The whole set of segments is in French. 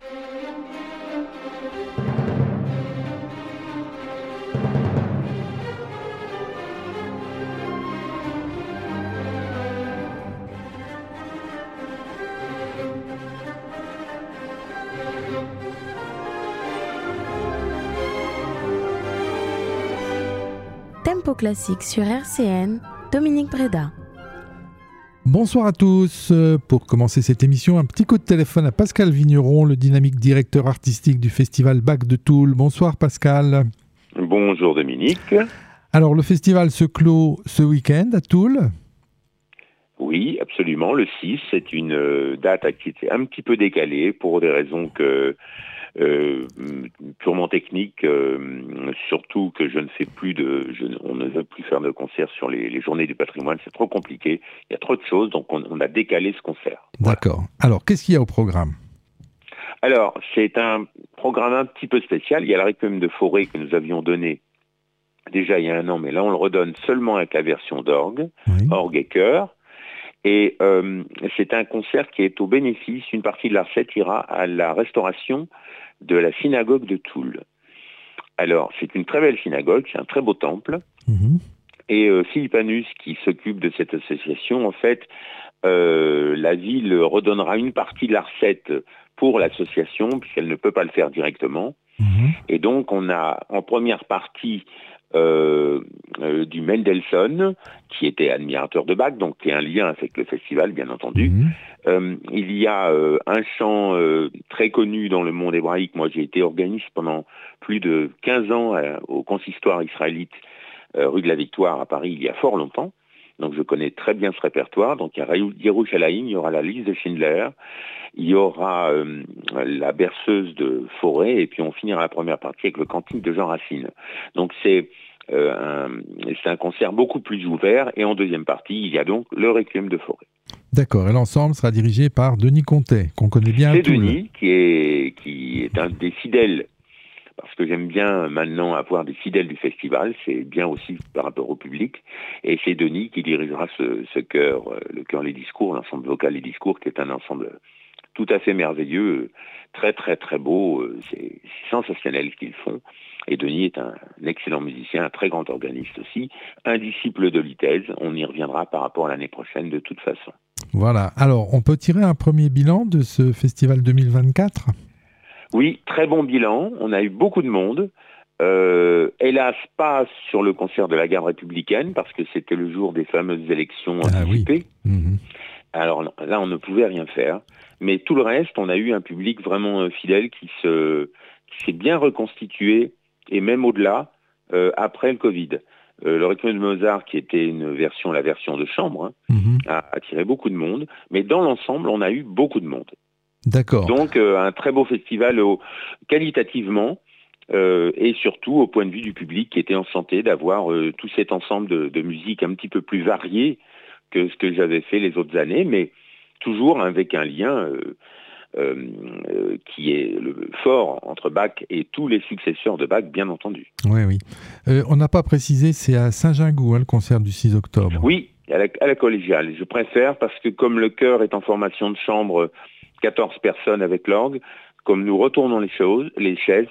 Tempo classique sur RCN, Dominique Breda. Bonsoir à tous. Pour commencer cette émission, un petit coup de téléphone à Pascal Vigneron, le dynamique directeur artistique du festival Bach de Toul. Bonsoir Pascal. Bonjour Dominique. Alors le festival se clôt ce week-end à Toul. Oui, absolument. Le 6, c'est une date qui était un petit peu décalée pour des raisons purement techniques, surtout que je ne fais plus on ne veut plus faire de concert sur les journées du patrimoine, c'est trop compliqué, il y a trop de choses, donc on a décalé ce concert. D'accord. Voilà. Alors, qu'est-ce qu'il y a au programme ? Alors, c'est un programme un petit peu spécial. Il y a le Requiem de Fauré que nous avions donné déjà il y a un an, mais là on le redonne seulement avec la version d'orgue, oui. Orgue et chœur. Et c'est un concert qui est au bénéfice, une partie de la recette ira à la restauration de la synagogue de Toul. Alors, c'est une très belle synagogue, c'est un très beau temple. Mmh. Et Philippe Anus, qui s'occupe de cette association, en fait, la ville redonnera une partie de la recette pour l'association, puisqu'elle ne peut pas le faire directement. Mmh. Et donc, on a en première partie du Mendelssohn, qui était admirateur de Bach, donc qui est un lien avec le festival, bien entendu. Mmh. Il y a un chant très connu dans le monde hébraïque. Moi, j'ai été organiste pendant plus de 15 ans au consistoire israélite rue de la Victoire à Paris, il y a fort longtemps. Donc, je connais très bien ce répertoire. Donc, il y a Yerushalayim, il y aura la liste de Schindler, il y aura la berceuse de Fauré, et puis on finira la première partie avec le cantique de Jean Racine. Donc, c'est un concert beaucoup plus ouvert, et en deuxième partie, il y a donc le Requiem de Fauré. D'accord, et l'ensemble sera dirigé par Denis Contet, qu'on connaît bien à Toul. C'est Denis, qui est un des fidèles, parce que j'aime bien maintenant avoir des fidèles du festival, c'est bien aussi par rapport au public, et c'est Denis qui dirigera ce chœur, le chœur Les Discours, l'ensemble vocal Les Discours, qui est un ensemble tout à fait merveilleux, très très très beau, c'est sensationnel ce qu'ils font. Et Denis est un excellent musicien, un très grand organiste aussi, un disciple de Litez. On y reviendra par rapport à l'année prochaine de toute façon. Voilà. Alors, on peut tirer un premier bilan de ce festival 2024 ? Oui, très bon bilan. On a eu beaucoup de monde. Hélas, pas sur le concert de la garde républicaine, parce que c'était le jour des fameuses élections anticipées. Oui. Mmh. Alors là, on ne pouvait rien faire. Mais tout le reste, on a eu un public vraiment fidèle qui s'est bien reconstitué, et même au-delà, après le Covid. Le Requiem de Mozart, qui était la version de chambre, a attiré beaucoup de monde. Mais dans l'ensemble, on a eu beaucoup de monde. D'accord. Donc, un très beau festival qualitativement, et surtout au point de vue du public qui était enchanté d'avoir tout cet ensemble de musique un petit peu plus varié que ce que j'avais fait les autres années, mais toujours avec un lien qui est fort entre Bach et tous les successeurs de Bach, bien entendu. Oui, oui. On n'a pas précisé, c'est à Saint-Gingoux, le concert du 6 octobre. Oui, à la collégiale. Je préfère parce que comme le chœur est en formation de chambre, 14 personnes avec l'orgue, comme nous retournons les chaises,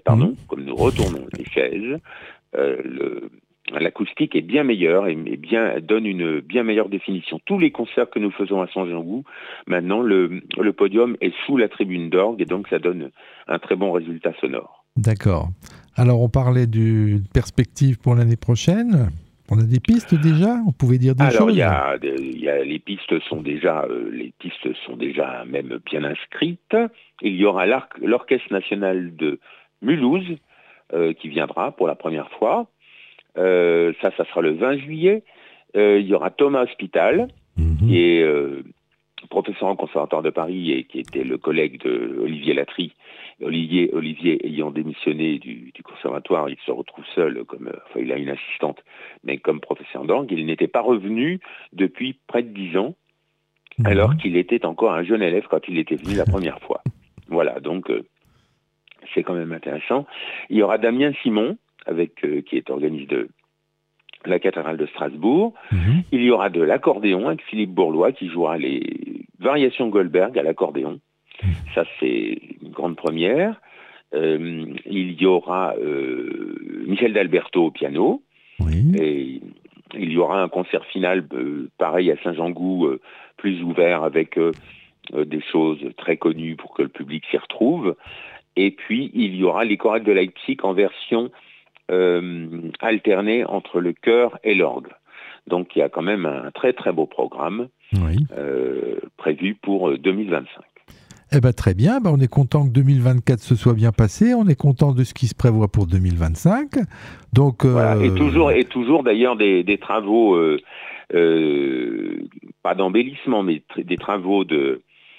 l'acoustique est bien meilleure et donne une bien meilleure définition. Tous les concerts que nous faisons à Saint-Gingoux, maintenant, le podium est sous la tribune d'orgue et donc ça donne un très bon résultat sonore. D'accord. Alors, on parlait de perspectives pour l'année prochaine. On a des pistes déjà ? On pouvait dire des choses ? Alors, les pistes sont déjà même bien inscrites. Il y aura l'Orchestre national de Mulhouse qui viendra pour la première fois. Ça sera le 20 juillet. Il y aura Thomas Hospital, qui est professeur en conservatoire de Paris et qui était le collègue de Olivier Latry. Olivier ayant démissionné du conservatoire, il se retrouve seul, il a une assistante, mais comme professeur d'orgue, il n'était pas revenu depuis près de 10 ans, alors qu'il était encore un jeune élève quand il était venu la première fois. Voilà, donc c'est quand même intéressant. Il y aura Damien Simon, qui est organiste de la cathédrale de Strasbourg. Il y aura de l'accordéon avec Philippe Bourlois qui jouera les variations Goldberg à l'accordéon. Ça, c'est une grande première. Il y aura Michel d'Alberto au piano. Oui. Et il y aura un concert final, pareil à Saint-Jean-Gou, plus ouvert avec des choses très connues pour que le public s'y retrouve. Et puis, il y aura les chorales de Leipzig en version alternée entre le chœur et l'orgue. Donc, il y a quand même un très très beau programme prévu pour 2025. Eh ben, très bien, on est content que 2024 se soit bien passé, on est content de ce qui se prévoit pour 2025. Donc, voilà. Et toujours d'ailleurs des travaux, pas d'embellissement, mais des travaux de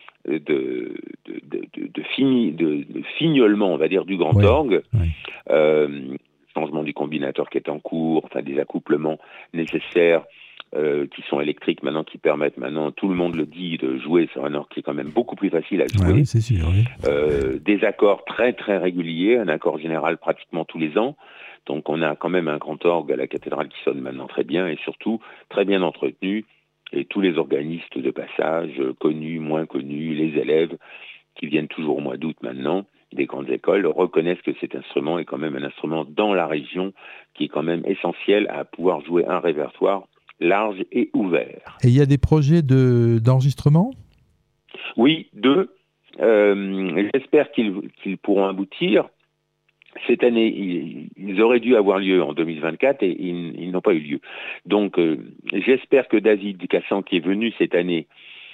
fignolement, on va dire, du grand orgue. Changement du combinateur qui est en cours, enfin des accouplements nécessaires qui sont électriques maintenant, qui permettent maintenant, tout le monde le dit, de jouer sur un orgue qui est quand même beaucoup plus facile à jouer. Oui, c'est sûr, oui. Des accords très très réguliers, un accord général pratiquement tous les ans. Donc on a quand même un grand orgue à la cathédrale qui sonne maintenant très bien et surtout très bien entretenu. Et tous les organistes de passage, connus, moins connus, les élèves qui viennent toujours au mois d'août maintenant, des grandes écoles, reconnaissent que cet instrument est quand même un instrument dans la région qui est quand même essentiel à pouvoir jouer un répertoire large et ouvert. Et il y a des projets d'enregistrement ? Oui, 2. J'espère qu'ils pourront aboutir. Cette année, ils auraient dû avoir lieu en 2024 et ils n'ont pas eu lieu. Donc, j'espère que David Cassan, qui est venu cette année,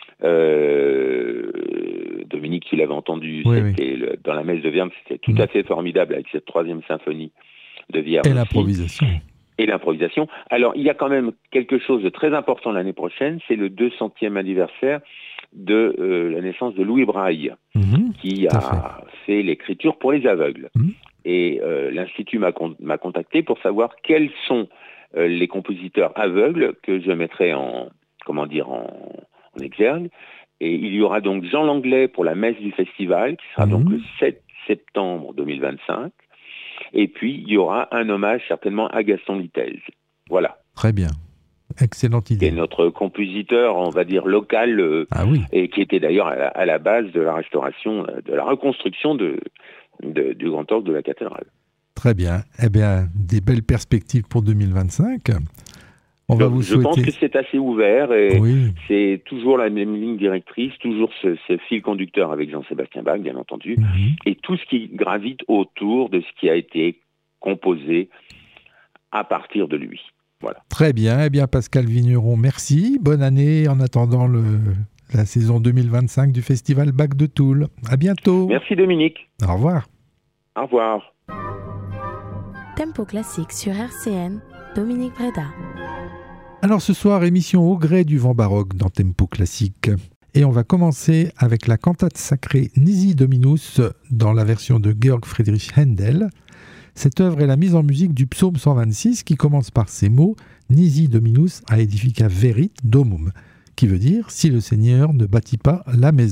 Dominique, tu l'avais entendu, c'était dans la messe de Vierme, c'était tout à fait formidable avec cette 3e symphonie de Vierme. Et l'improvisation. Et l'improvisation. Alors, il y a quand même quelque chose de très important l'année prochaine, c'est le 200e anniversaire de la naissance de Louis Braille, qui a fait l'écriture pour les aveugles. Et l'Institut m'a contacté pour savoir quels sont les compositeurs aveugles que je mettrai en exergue. Et il y aura donc Jean Langlais pour la messe du festival, qui sera donc le 7 septembre 2025. Et puis, il y aura un hommage certainement à Gaston Litez. Voilà. Très bien. Excellente idée. Qui est notre compositeur, on va dire, local, et qui était d'ailleurs à la base de la restauration, de la reconstruction du grand orgue de la cathédrale. Très bien. Eh bien, des belles perspectives pour 2025. Je pense que c'est assez ouvert et c'est toujours la même ligne directrice, toujours ce fil conducteur avec Jean-Sébastien Bach, bien entendu, et tout ce qui gravite autour de ce qui a été composé à partir de lui. Voilà. Très bien. Eh bien, Pascal Vigneron, merci. Bonne année en attendant la saison 2025 du Festival Bach de Toul. À bientôt. Merci Dominique. Au revoir. Au revoir. Tempo classique sur RCN, Dominique Breda. Alors ce soir, émission au gré du vent baroque dans Tempo classique. Et on va commencer avec la cantate sacrée Nisi Dominus dans la version de Georg Friedrich Händel. Cette œuvre est la mise en musique du psaume 126 qui commence par ces mots « Nisi Dominus aedifica verit domum » qui veut dire « si le Seigneur ne bâtit pas la maison ».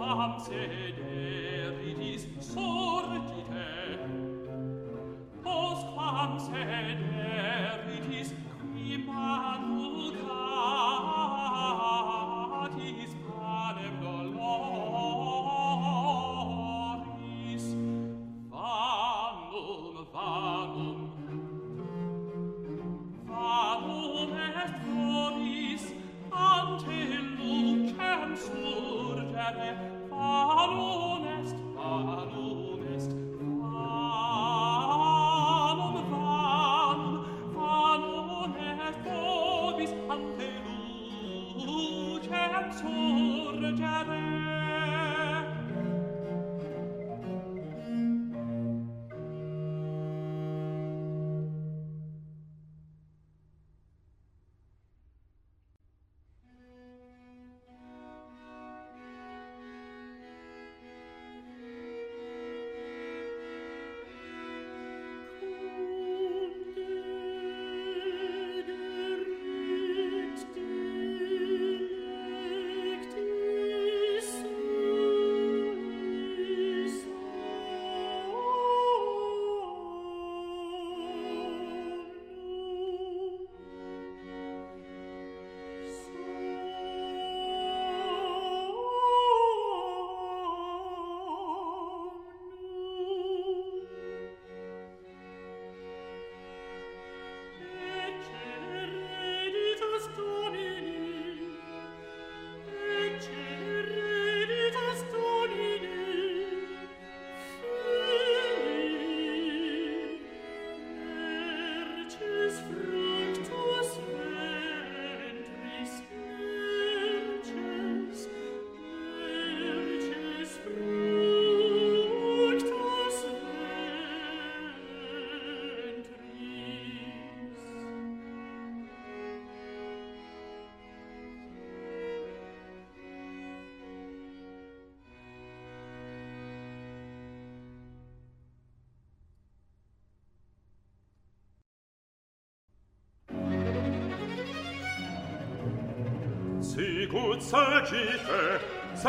Sicut sagite,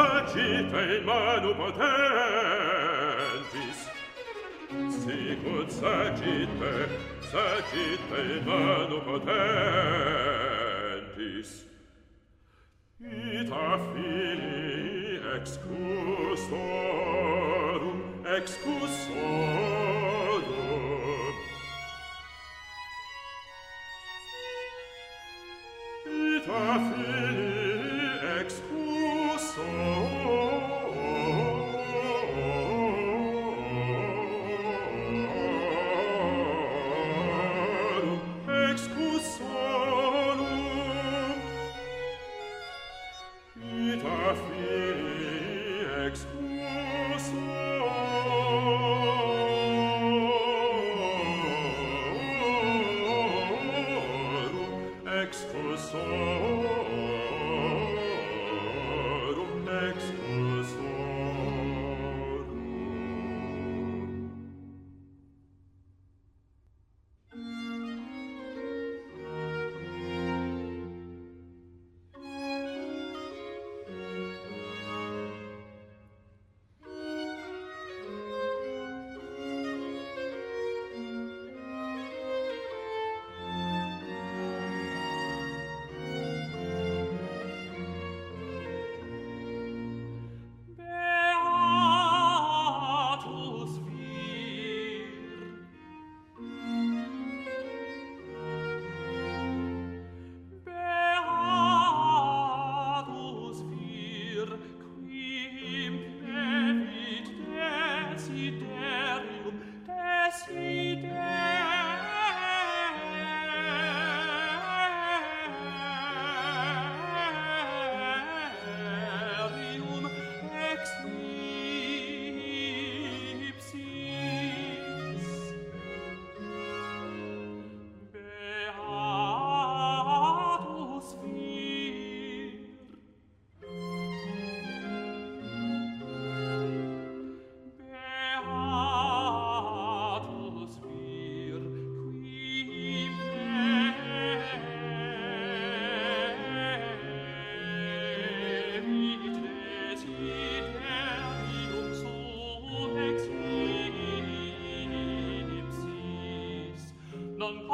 sagite in manu potentis. Sicut sagite, sagite in manu potentis. Ita filii excusorum, excusorum. Ita filii excusorum, excusorum. Ita filii excusorum, excusorum, excusorum.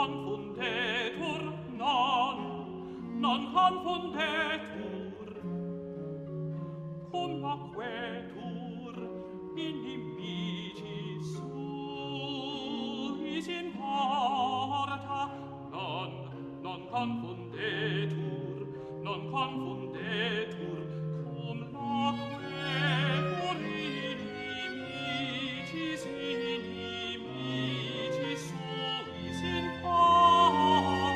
confundetur, non confundetur, cum laquetur inimici suis in porta, non confundetur, cum laquetur inimici suis in porta.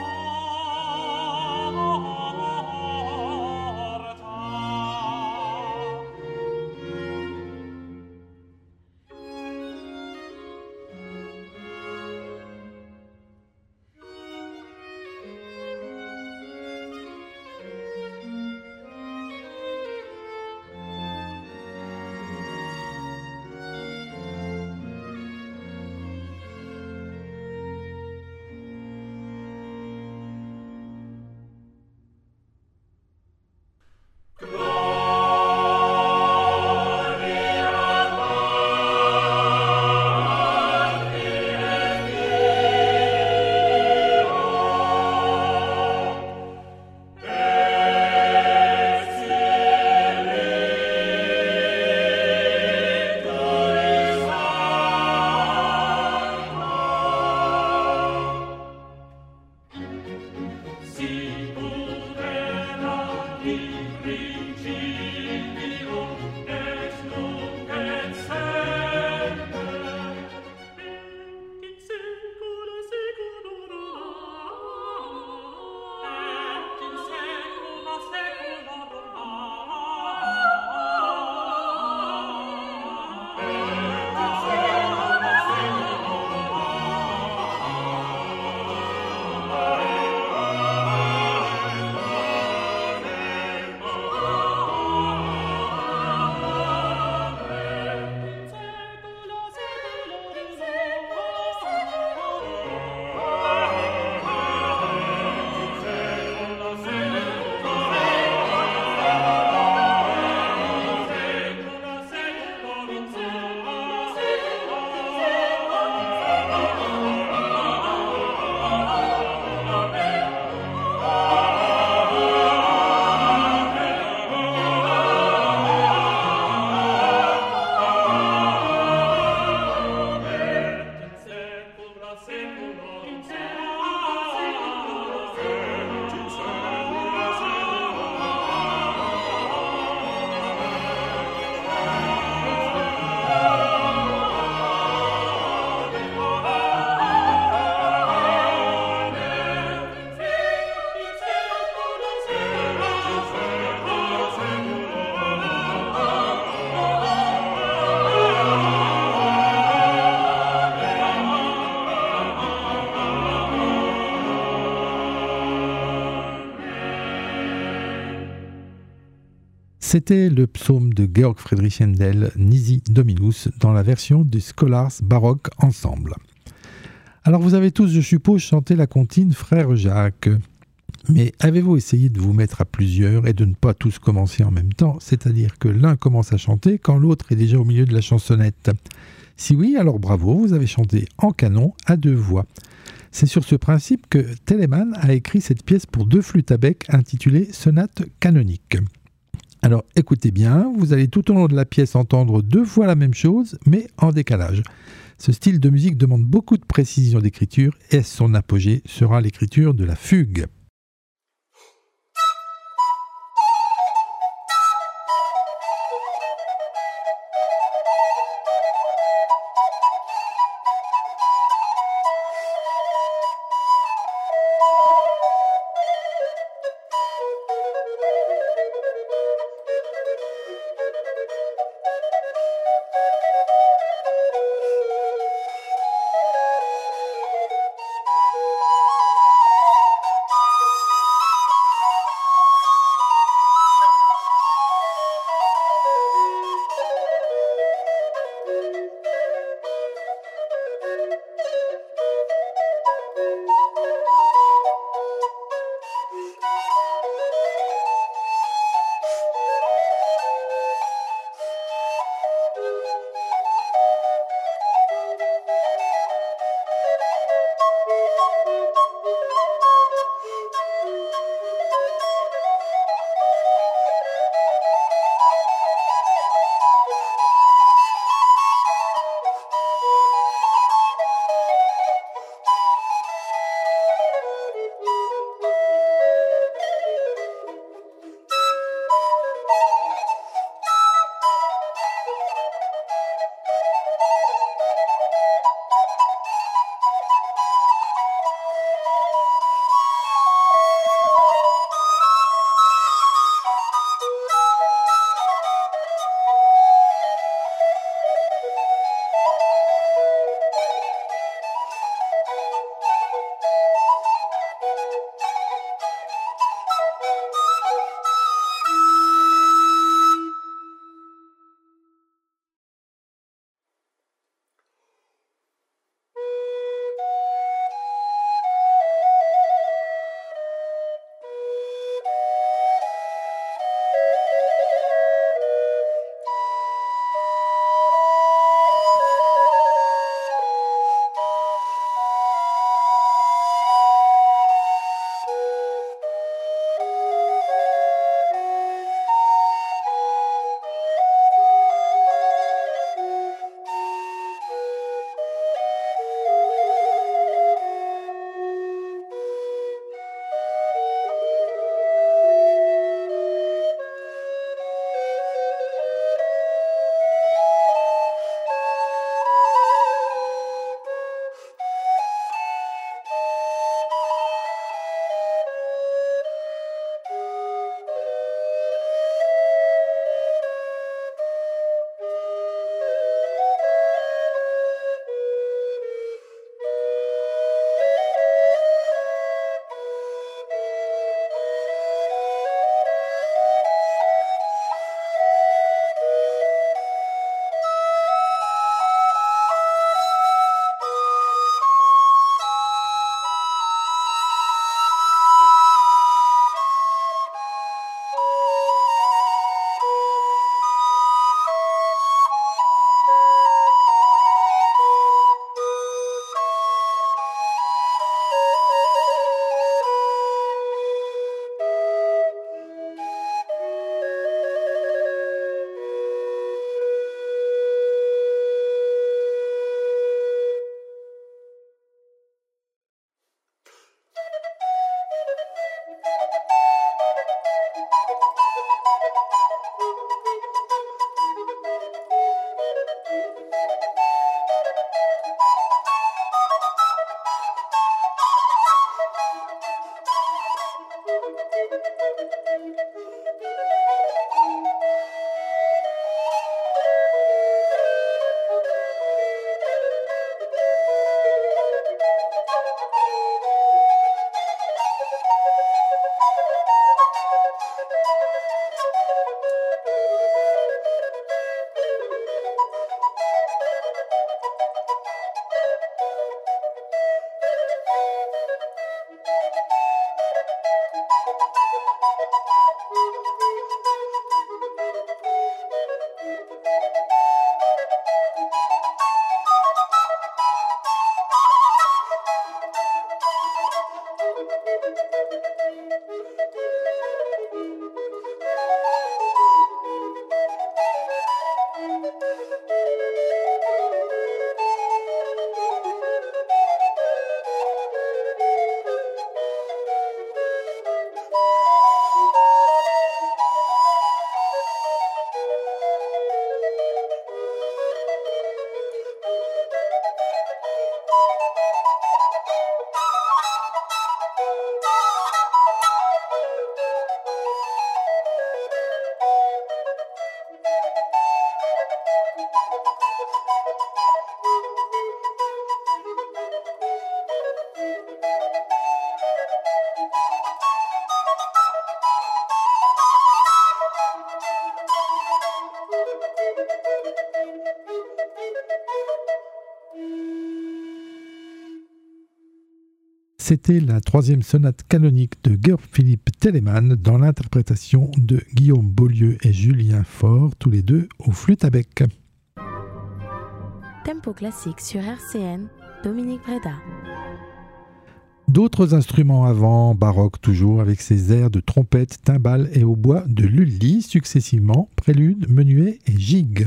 C'était le psaume de Georg Friedrich Händel, Nisi Dominus, dans la version du Scholars Baroque Ensemble. Alors vous avez tous, je suppose, chanté la comptine Frère Jacques. Mais avez-vous essayé de vous mettre à plusieurs et de ne pas tous commencer en même temps, c'est-à-dire que l'un commence à chanter quand l'autre est déjà au milieu de la chansonnette? Si oui, alors bravo, vous avez chanté en canon à deux voix. C'est sur ce principe que Telemann a écrit cette pièce pour deux flûtes à bec intitulée Sonate canonique. Alors écoutez bien, vous allez tout au long de la pièce entendre deux fois la même chose, mais en décalage. Ce style de musique demande beaucoup de précision d'écriture et son apogée sera l'écriture de la fugue. C'était la 3e sonate canonique de Georg Philipp Telemann dans l'interprétation de Guillaume Beaulieu et Julien Faure, tous les deux au flûte à bec. Tempo classique sur RCN, Dominique Breda. D'autres instruments avant, baroques toujours, avec ses airs de trompette, timbales et hautbois de Lully, successivement prélude, menuet et gigue.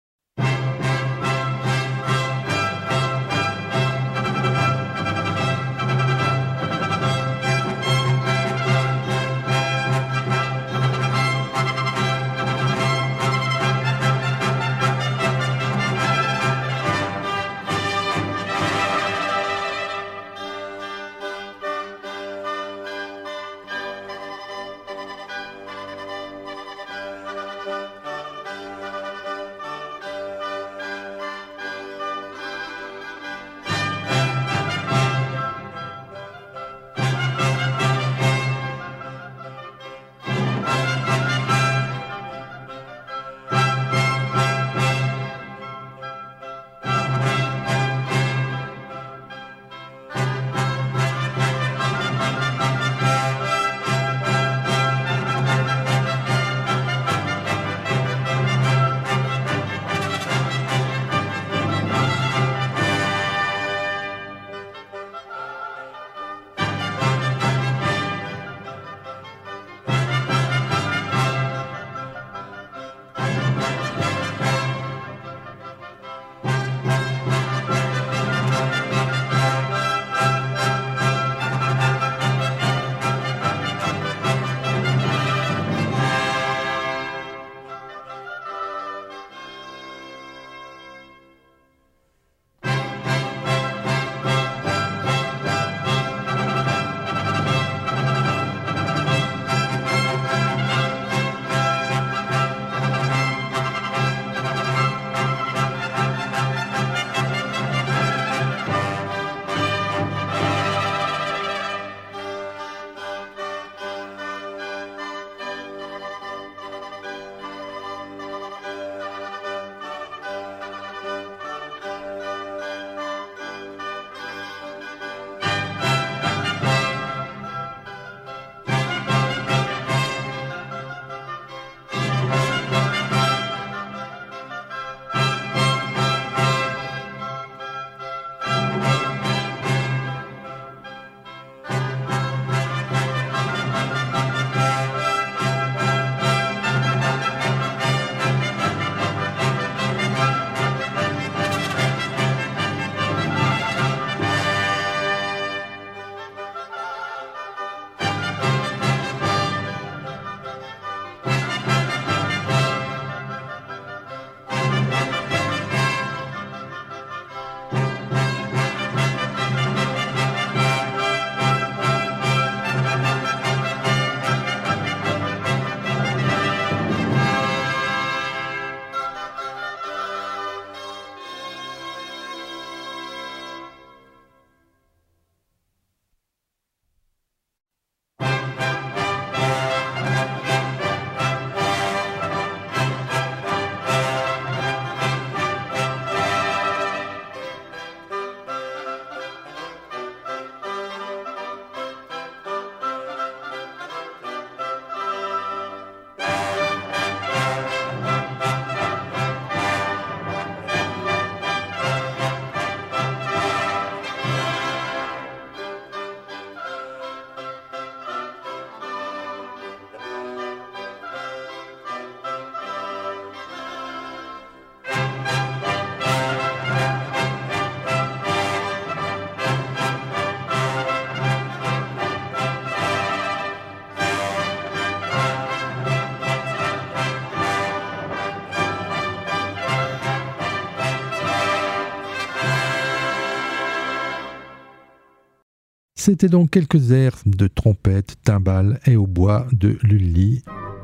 C'était donc quelques airs de trompette, timbales et hautbois de Lully.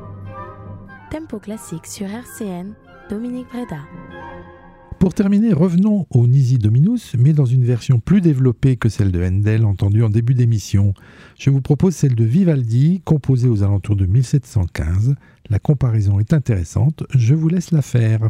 Tempo classique sur RCN, Dominique Breda. Pour terminer, revenons au Nisi Dominus, mais dans une version plus développée que celle de Handel entendue en début d'émission. Je vous propose celle de Vivaldi, composée aux alentours de 1715. La comparaison est intéressante, je vous laisse la faire.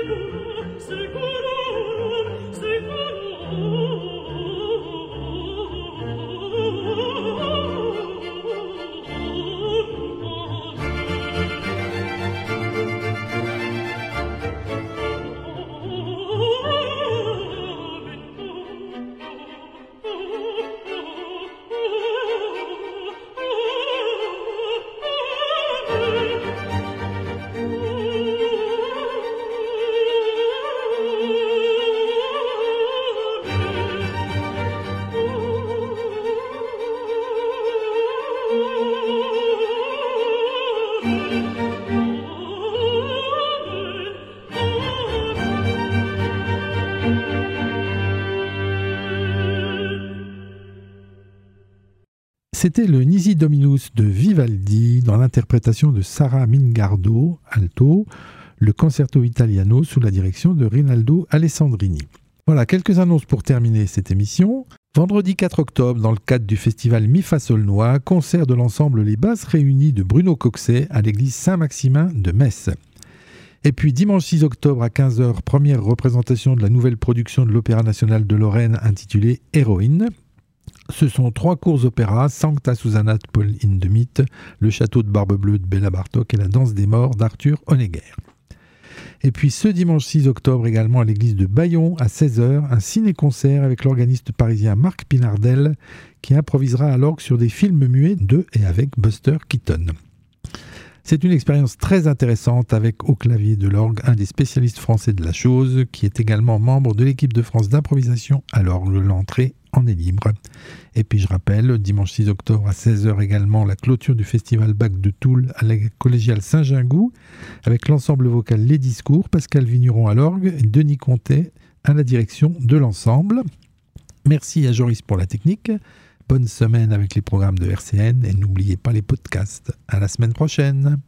C'était le Nisi Dominus de Vivaldi dans l'interprétation de Sara Mingardo, alto, le Concerto Italiano sous la direction de Rinaldo Alessandrini. Voilà, quelques annonces pour terminer cette émission. Vendredi 4 octobre, dans le cadre du festival Mi Fa Sol Noix, concert de l'ensemble Les Basses Réunies de Bruno Coxet à l'église Saint-Maximin de Metz. Et puis dimanche 6 octobre à 15h, première représentation de la nouvelle production de l'Opéra national de Lorraine intitulée Héroïne. Ce sont 3 courts opéras, Sancta Susanna de Paul Hindemith, Le Château de Barbe-Bleue de Béla Bartók et La Danse des Morts d'Arthur Honegger. Et puis ce dimanche 6 octobre également à l'église de Bayon à 16h, un ciné-concert avec l'organiste parisien Marc Pinardel qui improvisera à l'orgue sur des films muets de et avec Buster Keaton. C'est une expérience très intéressante avec au clavier de l'orgue un des spécialistes français de la chose qui est également membre de l'équipe de France d'improvisation à l'orgue. L'entrée en est libre. Et puis je rappelle, dimanche 6 octobre à 16h également, la clôture du festival Bac de Toul à la collégiale Saint-Gingou avec l'ensemble vocal Les Discours, Pascal Vigneron à l'orgue et Denis Comtet à la direction de l'ensemble. Merci à Joris pour la technique. Bonne semaine avec les programmes de RCN et n'oubliez pas les podcasts. À la semaine prochaine.